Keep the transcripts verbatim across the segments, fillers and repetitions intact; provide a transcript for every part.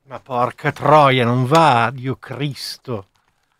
Ma porca troia, non va, Dio Cristo.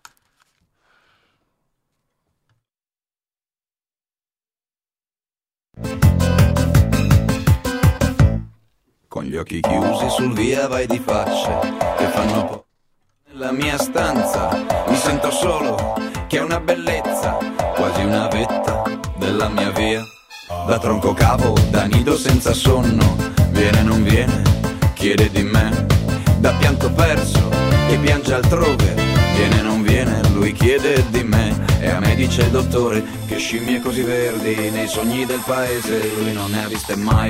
Con gli occhi chiusi sul via vai di faccia che fanno po'. Nella mia stanza mi sento solo, che è una bellezza, quasi una vetta della mia via. Da tronco cavo, da nido senza sonno, viene non viene, chiede di me. Da pianto perso, che piange altrove, viene non viene, lui chiede di me. E a me dice il dottore che scimmie così verdi nei sogni del paese lui non ne ha viste mai.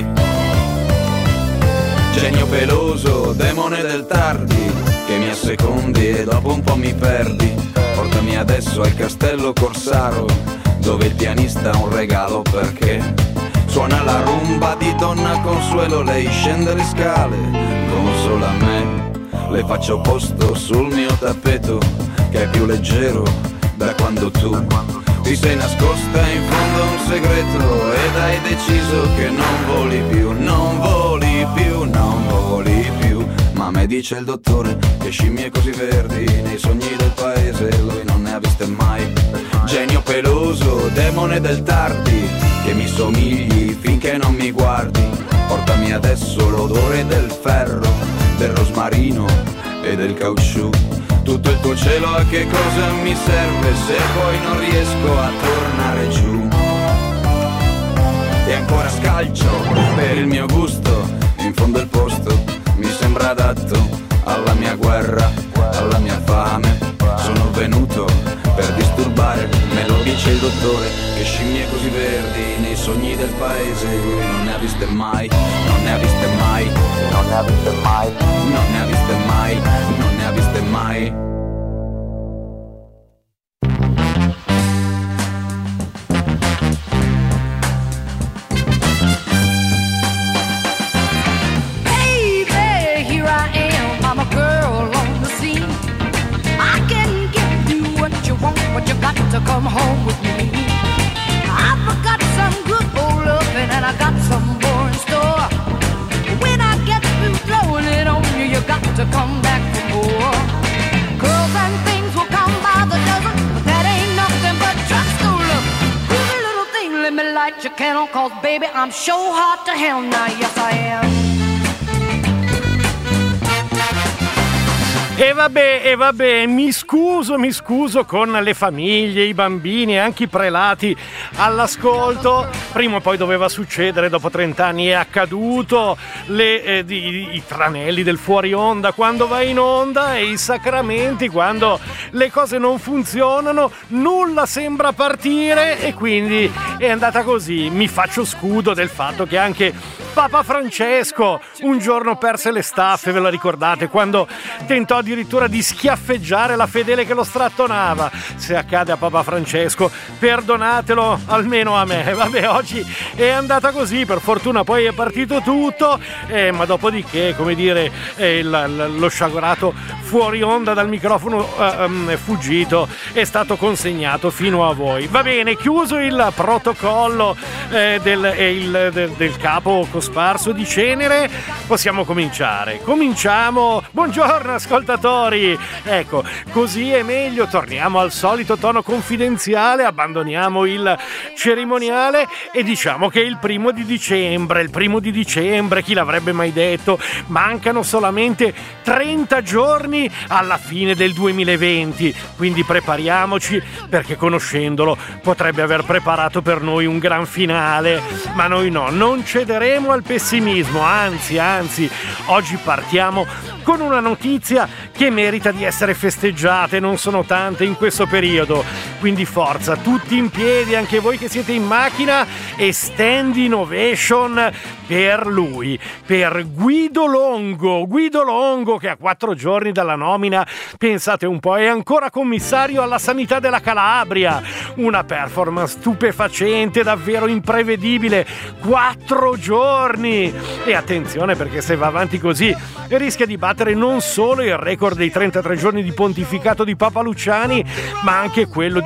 Genio peloso, demone del tardi, che mi assecondi e dopo un po' mi perdi. Portami adesso al castello Corsaro, dove il pianista ha un regalo perché suona la rumba di Donna Consuelo. Lei scende le scale, consola me, le faccio posto sul mio tappeto, che è più leggero da quando tu ti sei nascosta in fondo a un segreto ed hai deciso che non voli più, non voli più, non voli più. Ma me dice il dottore che scimmie così verdi nei sogni del paese lui non ne ha viste mai. Genio peloso, demone del tardi, che mi somigli finché non mi guardi. Portami adesso l'odore del ferro, del rosmarino e del caucciù. Tutto il tuo cielo a che cosa mi serve se poi non riesco a tornare giù. E ancora scalcio per il mio gusto, in fondo il posto mi sembra adatto alla mia guerra, alla mia fame. Sono venuto per disturbare, me lo dice il dottore, che scimmie così verdi nei sogni del paese lui non ne ha viste mai, non ne ha viste mai, non ne ha viste mai, non ne ha viste mai, non ne ha viste mai. But you got to come home with me. I've got some good old loving and I got some more in store. When I get through throwing it on you, you got to come back for more. Girls and things will come by the dozen, but that ain't nothing but trust no love. Every little thing, let me light your candle, cause baby, I'm sure hot to hell now, yes I am. E vabbè, e vabbè, mi scuso, mi scuso con le famiglie, i bambini e anche i prelati all'ascolto. Prima o poi doveva succedere, dopo trent'anni è accaduto. Le, eh, i, i tranelli del fuori onda quando vai in onda e i sacramenti quando le cose non funzionano, nulla sembra partire e quindi è andata così. Mi faccio scudo del fatto che anche Papa Francesco un giorno perse le staffe, ve lo ricordate, quando tentò addirittura di schiaffeggiare la fedele che lo strattonava. Se accade a Papa Francesco, perdonatelo almeno a me. Vabbè, oggi è andata così, per fortuna poi è partito tutto, eh, ma dopodiché, come dire, eh, il, lo sciagurato fuori onda dal microfono eh, um, è fuggito, è stato consegnato fino a voi. Va bene, chiuso il protocollo eh, del, eh, il, del, del capo cosparso di cenere, possiamo cominciare. Cominciamo. Buongiorno ascoltatori. Ecco, così è meglio. Torniamo al solito tono confidenziale, abbandoniamo il cerimoniale e diciamo che è il primo di dicembre. Il primo di dicembre, chi l'avrebbe mai detto? Mancano solamente trenta giorni alla fine del duemilaventi, quindi prepariamoci, perché conoscendolo potrebbe aver preparato per noi un gran finale, ma noi no, non cederemo al pessimismo, anzi, anzi, oggi partiamo con una notizia che merita di essere festeggiata e non sono tante in questo periodo, quindi forza, tutti in piedi, anche voi che siete in macchina, e standing ovation per lui, per Guido Longo, Guido Longo che a quattro giorni dalla nomina, pensate un po', è ancora commissario alla sanità della Calabria, una performance stupefacente, davvero imprevedibile, quattro giorni, e attenzione perché se va avanti così rischia di battere non solo il record dei trentatré giorni di pontificato di Papa Luciani, ma anche quello di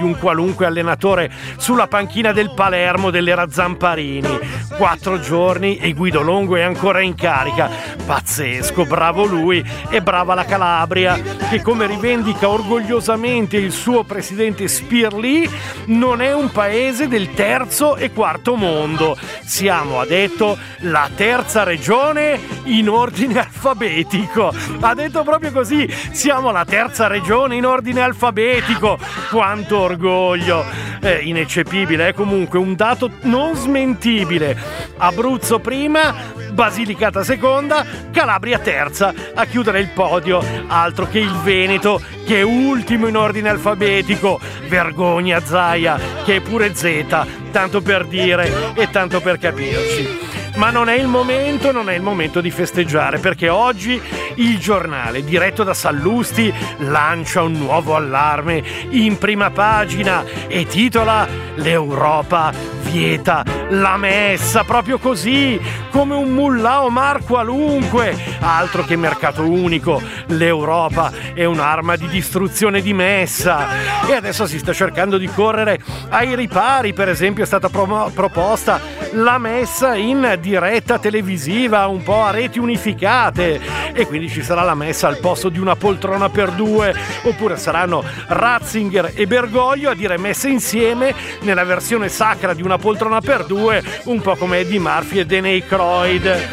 di un qualunque allenatore sulla panchina del Palermo dell'era Zamparini. Quattro giorni e Guido Longo è ancora in carica. Pazzesco, bravo lui e brava la Calabria, che, come rivendica orgogliosamente il suo presidente Spirlì, non è un paese del terzo e quarto mondo. Siamo, ha detto, la terza regione in ordine alfabetico. Ha detto proprio così, siamo la terza regione in ordine alfabetico. Quanto orgoglio! È ineccepibile, è comunque un dato non smentibile. Abruzzo prima, Basilicata seconda, Calabria terza a chiudere il podio. Altro che il Veneto, che è ultimo in ordine alfabetico. Vergogna Zaia, che è pure Z, tanto per dire e tanto per capirci. Ma non è il momento, non è il momento di festeggiare, perché oggi il Giornale, diretto da Sallusti, lancia un nuovo allarme in prima pagina e titola "L'Europa vieta la messa", proprio così, come un Mullah Omar qualunque. Altro che mercato unico, l'Europa è un'arma di distruzione di messa e adesso si sta cercando di correre ai ripari. Per esempio è stata pro- proposta la messa in diretta televisiva, un po' a reti unificate, e quindi ci sarà la messa al posto di una poltrona per due, oppure saranno Ratzinger e Bergoglio a dire messe insieme nella versione sacra di una poltrona per due, un po' come Eddie Murphy e Dan Aykroyd.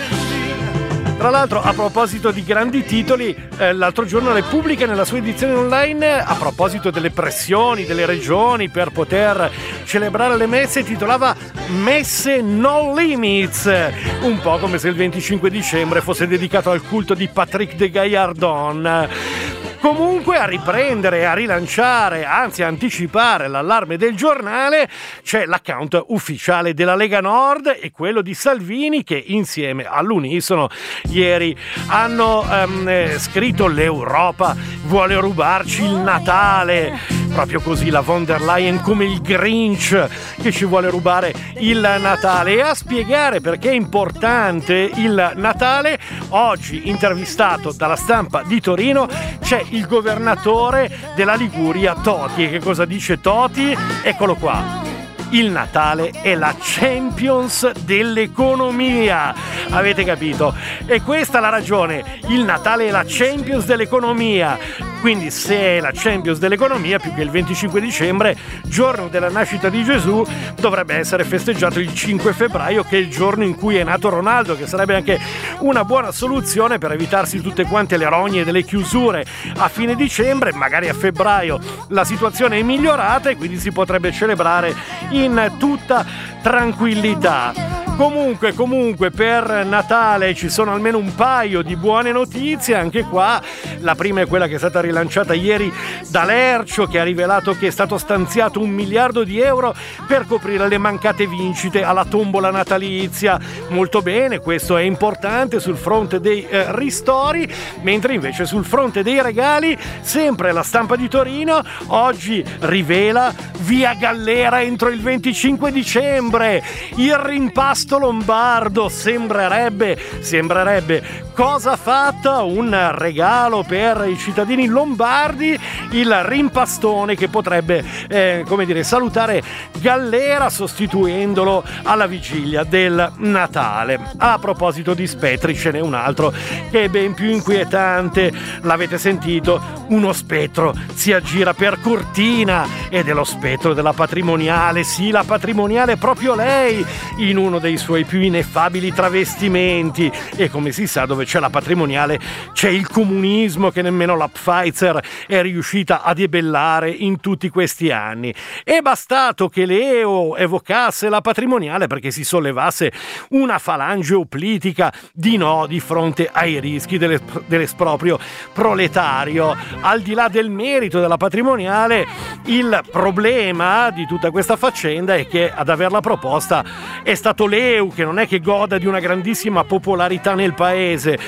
Tra l'altro, a proposito di grandi titoli, eh, l'altro giorno Repubblica, nella sua edizione online, a proposito delle pressioni delle regioni per poter celebrare le messe, titolava "Messe no limits", un po' come se il venticinque dicembre fosse dedicato al culto di Patrick de Gaillardon. Comunque, a riprendere, a rilanciare, anzi a anticipare l'allarme del Giornale, c'è l'account ufficiale della Lega Nord e quello di Salvini, che insieme all'unisono ieri hanno um, scritto "L'Europa vuole rubarci il Natale". Proprio così, la von der Leyen come il Grinch che ci vuole rubare il Natale. E a spiegare perché è importante il Natale, oggi intervistato dalla Stampa di Torino c'è il governatore della Liguria, Toti. E che cosa dice Toti? Eccolo qua: il Natale è la Champions dell'economia. Avete capito? E questa è la ragione. Il Natale è la Champions dell'economia. Quindi, se è la Champions dell'economia, più che il venticinque dicembre, giorno della nascita di Gesù, dovrebbe essere festeggiato il cinque febbraio, che è il giorno in cui è nato Ronaldo, che sarebbe anche una buona soluzione per evitarsi tutte quante le rogne delle chiusure a fine dicembre. Magari a febbraio la situazione è migliorata e quindi si potrebbe celebrare in tutta tranquillità. Comunque, comunque, per Natale ci sono almeno un paio di buone notizie, anche qua. La prima è quella che è stata rilanciata ieri da Lercio, che ha rivelato che è stato stanziato un miliardo di euro per coprire le mancate vincite alla tombola natalizia. Molto bene, questo è importante sul fronte dei eh, ristori, mentre invece sul fronte dei regali, sempre la Stampa di Torino oggi rivela via Gallera entro il venticinque dicembre. Il rimpasto lombardo sembrerebbe, sembrerebbe cosa fatta, un regalo per i cittadini lombardi, il rimpastone che potrebbe eh, come dire, salutare Gallera sostituendolo alla vigilia del Natale. A proposito di spettri, ce n'è un altro che è ben più inquietante. L'avete sentito? Uno spettro si aggira per Cortina ed è lo spettro della patrimoniale. Sì, la patrimoniale, proprio lei, in uno dei suoi più ineffabili travestimenti. E come si sa, dove c'è la patrimoniale c'è il comunismo, che nemmeno la Pfizer è riuscita a debellare in tutti questi anni. È bastato che l'E U evocasse la patrimoniale perché si sollevasse una falange oplitica di no di fronte ai rischi dell'esproprio proletario. Al di là del merito della patrimoniale, il problema di tutta questa faccenda è che ad averla proposta è stato l'E U, che non è che goda di una grandissima popolarità nel paese.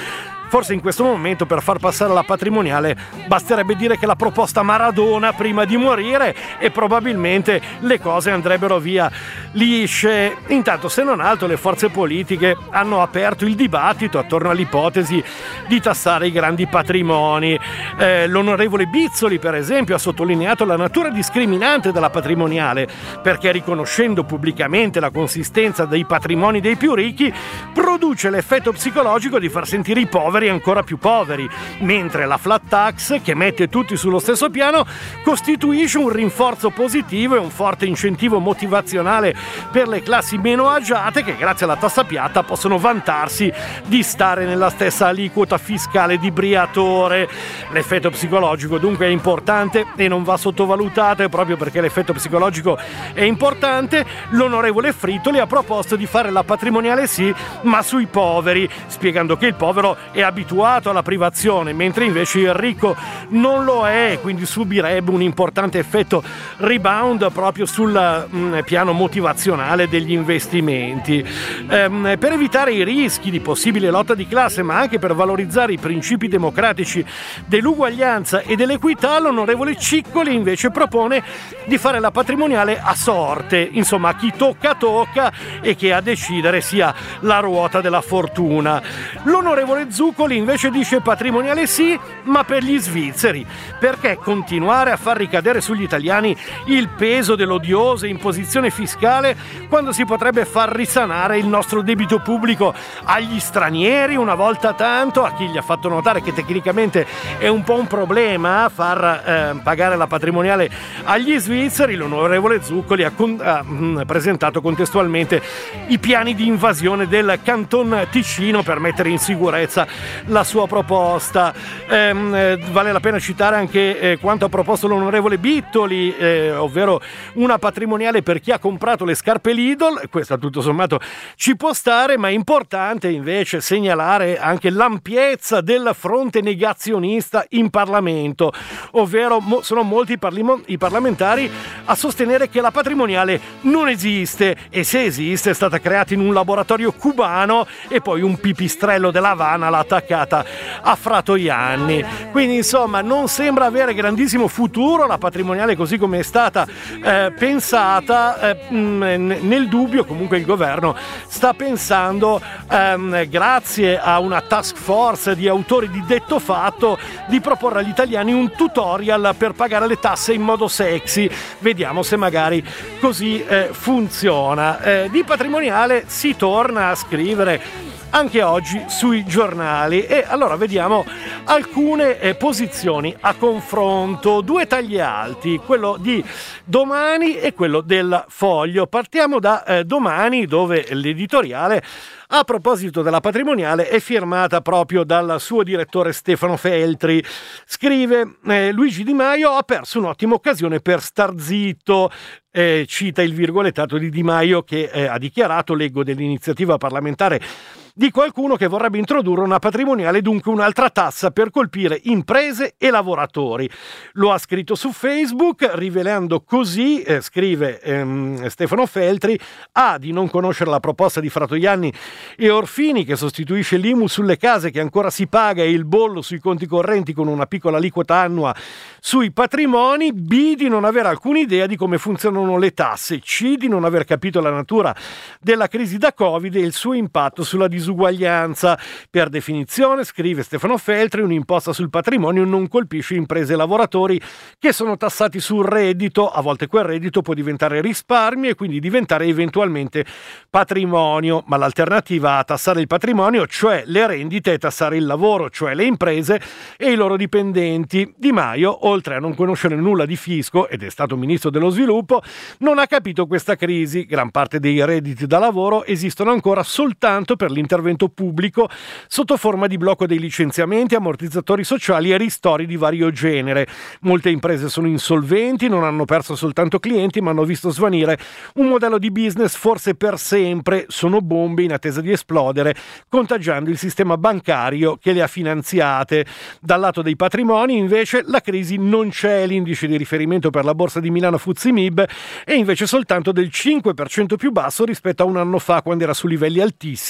forse in questo momento per far passare la patrimoniale basterebbe dire che la proposta Maradona prima di morire e probabilmente le cose andrebbero via lisce. Intanto, se non altro, le forze politiche hanno aperto il dibattito attorno all'ipotesi di tassare i grandi patrimoni. Eh, l'onorevole Bizzoli, per esempio, ha sottolineato la natura discriminante della patrimoniale, perché riconoscendo pubblicamente la consistenza dei patrimoni dei più ricchi produce l'effetto psicologico di far sentire i poveri ancora più poveri, mentre la flat tax, che mette tutti sullo stesso piano, costituisce un rinforzo positivo e un forte incentivo motivazionale per le classi meno agiate che grazie alla tassa piatta possono vantarsi di stare nella stessa aliquota fiscale di Briatore. L'effetto psicologico dunque è importante e non va sottovalutato, e proprio perché l'effetto psicologico è importante l'onorevole Frittoli ha proposto di fare la patrimoniale sì, ma sui poveri, spiegando che il povero è abituato alla privazione, mentre invece il ricco non lo è, quindi subirebbe un importante effetto rebound proprio sul mh, piano motivazionale degli investimenti. Ehm, per evitare i rischi di possibile lotta di classe, ma anche per valorizzare i principi democratici dell'uguaglianza e dell'equità, l'onorevole Ciccoli invece propone di fare la patrimoniale a sorte, insomma a chi tocca tocca e che a decidere sia la ruota della fortuna. L'onorevole Zuccoli invece dice patrimoniale sì, ma per gli svizzeri, perché continuare a far ricadere sugli italiani il peso dell'odiosa imposizione fiscale quando si potrebbe far risanare il nostro debito pubblico agli stranieri una volta tanto, a chi gli ha fatto notare che tecnicamente è un po' un problema far eh, pagare la patrimoniale agli svizzeri. L'onorevole Zuccoli ha, con, ha mh, presentato contestualmente i piani di invasione del Canton Ticino per mettere in sicurezza la sua proposta. Ehm, eh, vale la pena citare anche eh, quanto ha proposto l'onorevole Bittoli, eh, ovvero una patrimoniale per chi ha comprato le scarpe Lidl. Questo tutto sommato ci può stare, ma è importante invece segnalare anche l'ampiezza del fronte negazionista in Parlamento, ovvero mo- sono molti parlimo- i parlamentari a sostenere che la patrimoniale non esiste, e se esiste è stata creata in un laboratorio cubano e poi un pipistrello della Havana l'ha attaccata a Fratoianni. Quindi insomma non sembra avere grandissimo futuro la patrimoniale così come è stata eh, pensata. Eh, mh, nel dubbio comunque il governo sta pensando, ehm, grazie a una task force di autori di detto fatto, di proporre agli italiani un tutorial per pagare le tasse in modo sexy. Vediamo se magari così eh, funziona. Eh, di patrimoniale si torna a scrivere anche oggi sui giornali, e allora vediamo alcune eh, posizioni a confronto, due tagli alti, quello di Domani e quello del Foglio. Partiamo da eh, Domani, dove l'editoriale a proposito della patrimoniale è firmata proprio dal suo direttore Stefano Feltri. Scrive eh, Luigi Di Maio ha perso un'ottima occasione per star zitto. Eh, cita il virgolettato di Di Maio che eh, ha dichiarato, leggo dell'iniziativa parlamentare di qualcuno che vorrebbe introdurre una patrimoniale, dunque un'altra tassa per colpire imprese e lavoratori. Lo ha scritto su Facebook, rivelando così, eh, scrive ehm, Stefano Feltri, A, di non conoscere la proposta di Fratoianni e Orfini che sostituisce l'I M U sulle case che ancora si paga e il bollo sui conti correnti con una piccola aliquota annua sui patrimoni, B, di non avere alcuna idea di come funzionano le tasse, C, di non aver capito la natura della crisi da Covid e il suo impatto sulla disuguaglianza. Per definizione, scrive Stefano Feltri, un'imposta sul patrimonio non colpisce imprese e lavoratori che sono tassati sul reddito. A volte quel reddito può diventare risparmio e quindi diventare eventualmente patrimonio, ma l'alternativa a tassare il patrimonio, cioè le rendite, è tassare il lavoro, cioè le imprese e i loro dipendenti. Di Maio, oltre a non conoscere nulla di fisco, ed è stato ministro dello sviluppo, non ha capito questa crisi. Gran parte dei redditi da lavoro esistono ancora soltanto per l'intervento pubblico sotto forma di blocco dei licenziamenti, ammortizzatori sociali e ristori di vario genere. Molte imprese sono insolventi, non hanno perso soltanto clienti, ma hanno visto svanire un modello di business forse per sempre. Sono bombe in attesa di esplodere, contagiando il sistema bancario che le ha finanziate. Dal lato dei patrimoni, invece, la crisi non c'è. L'indice di riferimento per la borsa di Milano Fuzzi Mib è invece soltanto del cinque per cento più basso rispetto a un anno fa, quando era su livelli altissimi,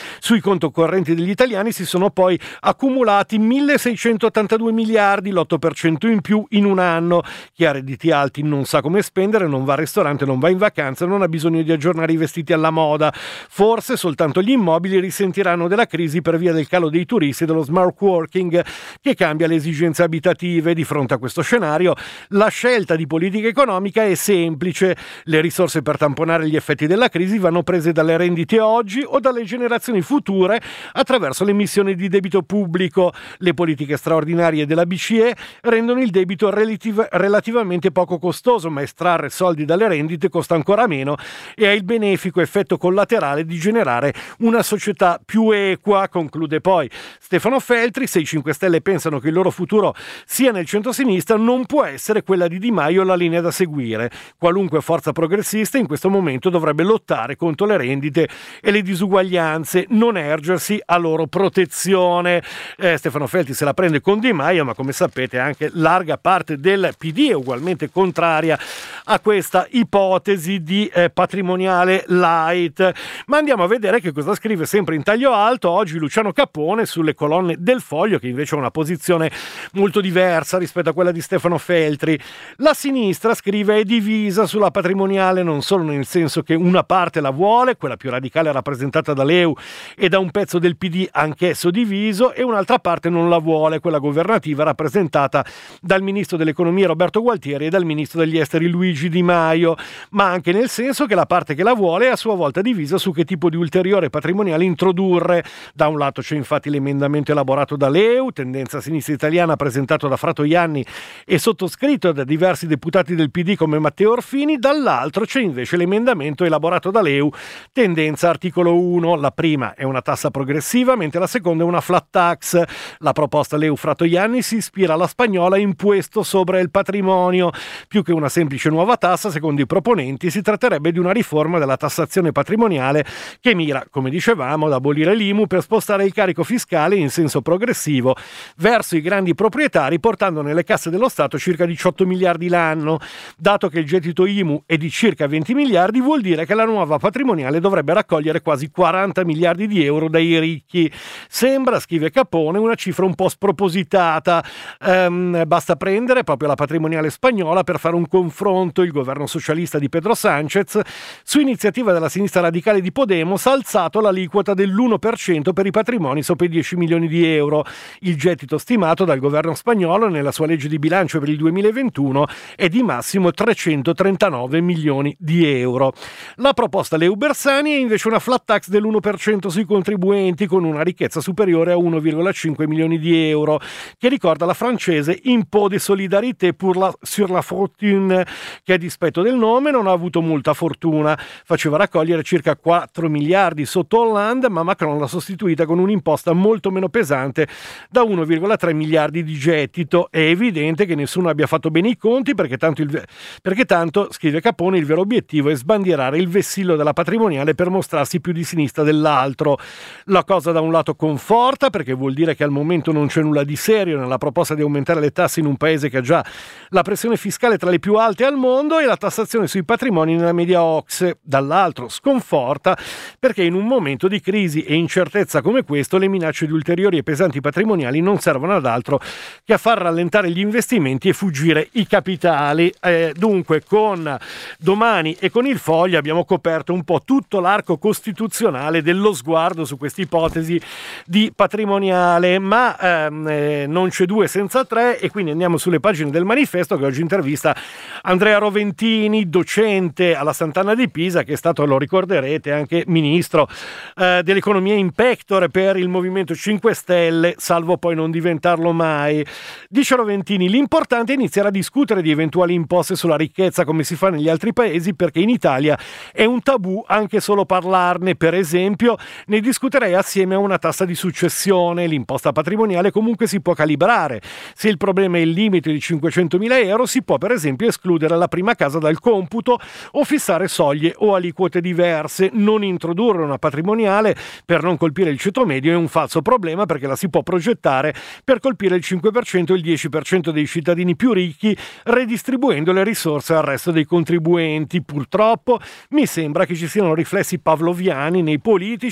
sui conti correnti degli italiani si sono poi accumulati milleseicentottantadue miliardi, l'otto per cento in più in un anno. Chi ha redditi alti non sa come spendere, non va al ristorante, non va in vacanza, non ha bisogno di aggiornare i vestiti alla moda. Forse soltanto gli immobili risentiranno della crisi per via del calo dei turisti e dello smart working che cambia le esigenze abitative. Di fronte a questo scenario la scelta di politica economica è semplice: le risorse per tamponare gli effetti della crisi vanno prese dalle rendite oggi o dalle generazioni future attraverso l'emissione di debito pubblico. Le politiche straordinarie della B C E rendono il debito relativ- relativamente poco costoso, ma estrarre soldi dalle rendite costa ancora meno e ha il benefico effetto collaterale di generare una società più equa, conclude poi Stefano Feltri. Se i cinque Stelle pensano che il loro futuro sia nel centro-sinistra, non può essere quella di Di Maio la linea da seguire. Qualunque forza progressista in questo momento dovrebbe lottare contro le rendite e le disuguaglianze, non ergersi a loro protezione. Eh, Stefano Feltri se la prende con Di Maio, ma come sapete anche larga parte del P D è ugualmente contraria a questa ipotesi di eh, patrimoniale light. Ma andiamo a vedere che cosa scrive sempre in taglio alto oggi Luciano Capone sulle colonne del Foglio, che invece ha una posizione molto diversa rispetto a quella di Stefano Feltri. La sinistra, scrive, è divisa sulla patrimoniale, non solo nel senso che una parte la vuole, quella più radicale rappresentata da Leu e da un pezzo del P D anch'esso diviso, e un'altra parte non la vuole, quella governativa rappresentata dal ministro dell'economia Roberto Gualtieri e dal ministro degli esteri Luigi Di Maio, ma anche nel senso che la parte che la vuole è a sua volta divisa su che tipo di ulteriore patrimoniale introdurre. Da un lato c'è infatti l'emendamento elaborato da Leu, tendenza sinistra italiana, presentato da Fratoianni e sottoscritto da diversi deputati del P D come Matteo Orfini, dall'altro c'è invece l'emendamento elaborato da Leu, tendenza articolo uno. La prima è una tassa progressiva, mentre la seconda è una flat tax. La proposta Leu Fratoianni si ispira alla spagnola impuesto sopra il patrimonio. Più che una semplice nuova tassa, secondo i proponenti, si tratterebbe di una riforma della tassazione patrimoniale che mira, come dicevamo, ad abolire l'I M U per spostare il carico fiscale in senso progressivo verso i grandi proprietari, portando nelle casse dello Stato circa diciotto miliardi l'anno. Dato che il gettito I M U è di circa venti miliardi, vuol dire che la nuova patrimoniale dovrebbe raccogliere quasi quaranta miliardi di euro dai ricchi. Sembra, scrive Capone, una cifra un po' spropositata. Ehm, basta prendere proprio la patrimoniale spagnola per fare un confronto. Il governo socialista di Pedro Sánchez, su iniziativa della sinistra radicale di Podemos, ha alzato l'aliquota dell'uno per cento per i patrimoni sopra i dieci milioni di euro. Il gettito stimato dal governo spagnolo nella sua legge di bilancio per il duemilaventuno è di massimo trecentotrentanove milioni di euro. La proposta Leu Bersani è invece una flat tax dell'uno per cento sui contribuenti con una ricchezza superiore a uno virgola cinque milioni di euro, che ricorda la francese Impôt de Solidarité pour la, sur la Fortune, che a dispetto del nome non ha avuto molta fortuna. Faceva raccogliere circa quattro miliardi sotto Hollande, ma Macron l'ha sostituita con un'imposta molto meno pesante, da uno virgola tre miliardi di gettito. È evidente che nessuno abbia fatto bene i conti, perché tanto, il, perché tanto, scrive Capone, il vero obiettivo è sbandierare il vessillo della patrimoniale per mostrarsi più di sinistra dell'altro. La cosa da un lato conforta, perché vuol dire che al momento non c'è nulla di serio nella proposta di aumentare le tasse in un paese che ha già la pressione fiscale tra le più alte al mondo e la tassazione sui patrimoni nella media O C S E. Dall'altro sconforta, perché in un momento di crisi e incertezza come questo le minacce di ulteriori e pesanti patrimoniali non servono ad altro che a far rallentare gli investimenti e fuggire i capitali. Eh, dunque con Domani e con il Foglio abbiamo coperto un po' tutto l'arco costituzionale dello sguardo su questa ipotesi di patrimoniale, ma ehm, eh, non c'è due senza tre, e quindi andiamo sulle pagine del Manifesto, che oggi intervista Andrea Roventini, docente alla Sant'Anna di Pisa, che è stato, lo ricorderete, anche ministro eh, dell'economia in pectore per il Movimento cinque Stelle, salvo poi non diventarlo mai. Dice Roventini: l'importante è iniziare a discutere di eventuali imposte sulla ricchezza come si fa negli altri paesi, perché in Italia è un tabù anche solo parlarne. Per esempio, ne discuterei assieme a una tassa di successione. L'imposta patrimoniale comunque si può calibrare. Se il problema è il limite di cinquecentomila euro, si può per esempio escludere la prima casa dal computo o fissare soglie o aliquote diverse. Non introdurre una patrimoniale per non colpire il ceto medio è un falso problema, perché la si può progettare per colpire il cinque per cento e il dieci per cento dei cittadini più ricchi, redistribuendo le risorse al resto dei contribuenti. Purtroppo mi sembra che ci siano riflessi pavloviani nei politici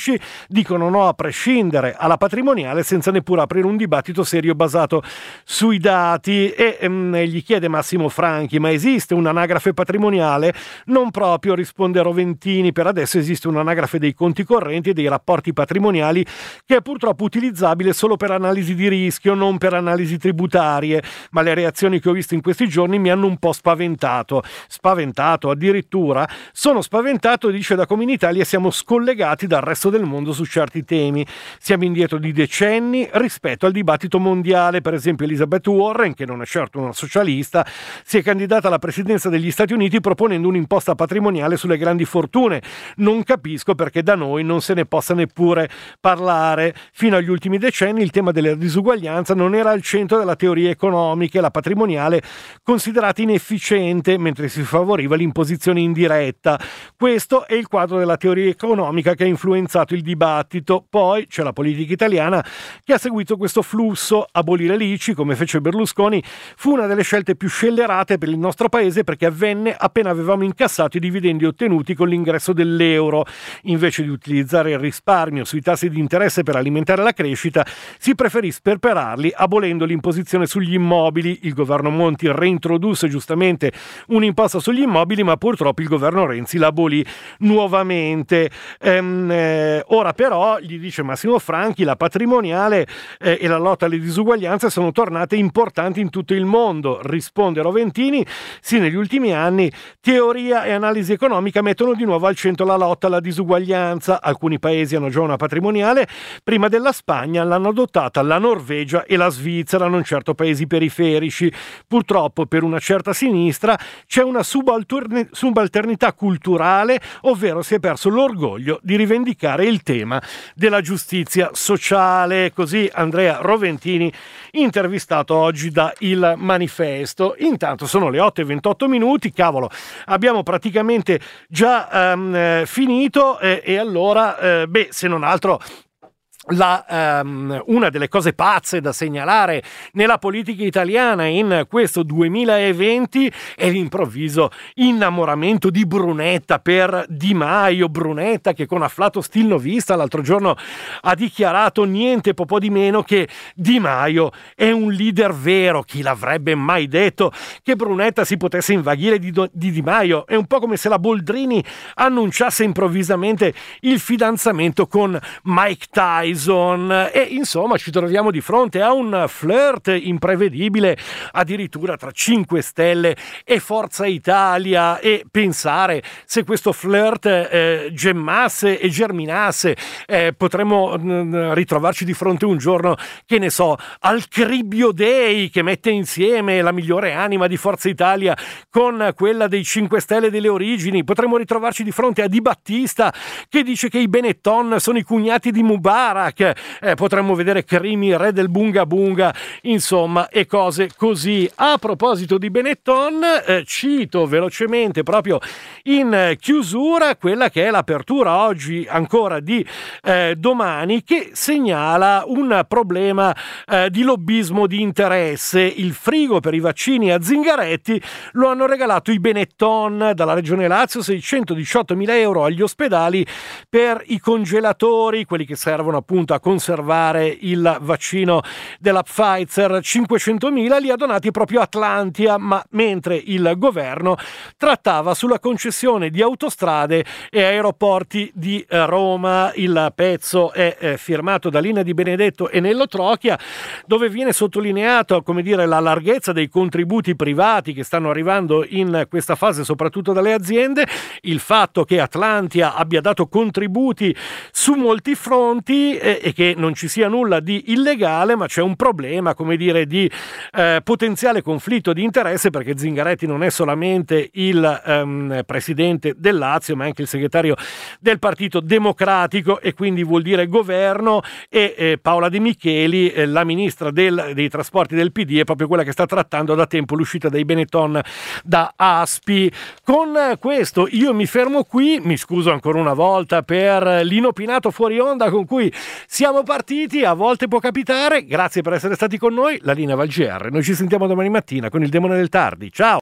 politici dicono no a prescindere alla patrimoniale senza neppure aprire un dibattito serio basato sui dati. E ehm, gli chiede Massimo Franchi: ma esiste un'anagrafe patrimoniale? Non proprio, risponde Roventini. Per adesso esiste un'anagrafe dei conti correnti e dei rapporti patrimoniali che è purtroppo utilizzabile solo per analisi di rischio, non per analisi tributarie, ma le reazioni che ho visto in questi giorni mi hanno un po' spaventato. Spaventato, addirittura sono spaventato, dice, da come in Italia siamo scollegati dal resto del mondo su certi temi. Siamo indietro di decenni rispetto al dibattito mondiale. Per esempio Elizabeth Warren, che non è certo una socialista, si è candidata alla presidenza degli Stati Uniti proponendo un'imposta patrimoniale sulle grandi fortune. Non capisco perché da noi non se ne possa neppure parlare. Fino agli ultimi decenni il tema della disuguaglianza non era al centro della teoria economica e la patrimoniale considerata inefficiente, mentre si favoriva l'imposizione indiretta. Questo è il quadro della teoria economica che ha influenzato il dibattito. Poi c'è la politica italiana che ha seguito questo flusso. Abolire l'I C I, come fece Berlusconi, fu una delle scelte più scellerate per il nostro paese, perché avvenne appena avevamo incassato i dividendi ottenuti con l'ingresso dell'euro. Invece di utilizzare il risparmio sui tassi di interesse per alimentare la crescita, si preferì sperperarli abolendo l'imposizione sugli immobili. Il governo Monti reintrodusse giustamente un'imposta sugli immobili, ma purtroppo il governo Renzi l'abolì nuovamente. Ehm, eh, ora però, gli dice Massimo Franchi, la patrimoniale eh, e la lotta alle disuguaglianze sono tornate importanti in tutto il mondo. Risponde Roventini: sì, negli ultimi anni teoria e analisi economica mettono di nuovo al centro la lotta alla disuguaglianza. Alcuni paesi hanno già una patrimoniale, prima della Spagna l'hanno adottata la Norvegia e la Svizzera, non certo paesi periferici. Purtroppo per una certa sinistra c'è una subaltern- subalternità culturale, ovvero si è perso l'orgoglio di rivendicare il tema della giustizia sociale. Così Andrea Roventini, intervistato oggi da Il Manifesto. Intanto sono le otto e ventotto minuti, cavolo, abbiamo praticamente già um, finito eh, e allora, eh, beh, se non altro La, um, una delle cose pazze da segnalare nella politica italiana in questo duemilaventi è l'improvviso innamoramento di Brunetta per Di Maio. Brunetta che con afflato stilnovista l'altro giorno ha dichiarato niente po' di meno che Di Maio è un leader vero. Chi l'avrebbe mai detto che Brunetta si potesse invaghire di, do, di Di Maio? È un po' come se la Boldrini annunciasse improvvisamente il fidanzamento con Mike Tyson. E insomma ci troviamo di fronte a un flirt imprevedibile addirittura tra cinque Stelle e Forza Italia. E pensare, se questo flirt eh, gemmasse e germinasse, eh, potremmo mh, ritrovarci di fronte un giorno, che ne so, al Cribbio Day, che mette insieme la migliore anima di Forza Italia con quella dei cinque Stelle delle origini. Potremmo ritrovarci di fronte a Di Battista che dice che i Benetton sono i cugnati di Mubarak. Eh, potremmo vedere Crimi, re del bunga bunga, insomma, e cose così. A proposito di Benetton, eh, cito velocemente proprio in chiusura quella che è l'apertura oggi ancora di eh, Domani, che segnala un problema eh, di lobbismo di interesse. Il frigo per i vaccini a Zingaretti lo hanno regalato i Benetton. Dalla Regione Lazio seicentodiciottomila euro agli ospedali per i congelatori, quelli che servono appunto a conservare il vaccino della Pfizer. Cinquecentomila li ha donati proprio Atlantia, ma mentre il governo trattava sulla concessione di autostrade e aeroporti di Roma. Il pezzo è eh, firmato da Lina Di Benedetto e Nello Trocchia, dove viene sottolineato, come dire, la larghezza dei contributi privati che stanno arrivando in questa fase soprattutto dalle aziende, il fatto che Atlantia abbia dato contributi su molti fronti e, e che non ci sia nulla di illegale, ma c'è un problema, come dire, di eh, potenziale conflitto di interesse, perché Zingaretti non è solamente il ehm, presidente del Lazio, ma anche il segretario del Partito Democratico, e quindi vuol dire governo. E eh, Paola De Micheli, eh, la ministra del, dei trasporti del P D, è proprio quella che sta trattando da tempo l'uscita dei Benetton da Aspi. Con questo io mi fermo qui, mi scuso ancora una volta per l'inopinato fuori onda con cui siamo partiti, a volte può capitare. Grazie per essere stati con noi, la linea va al G R, noi ci sentiamo domani mattina con il Demone del Tardi, ciao!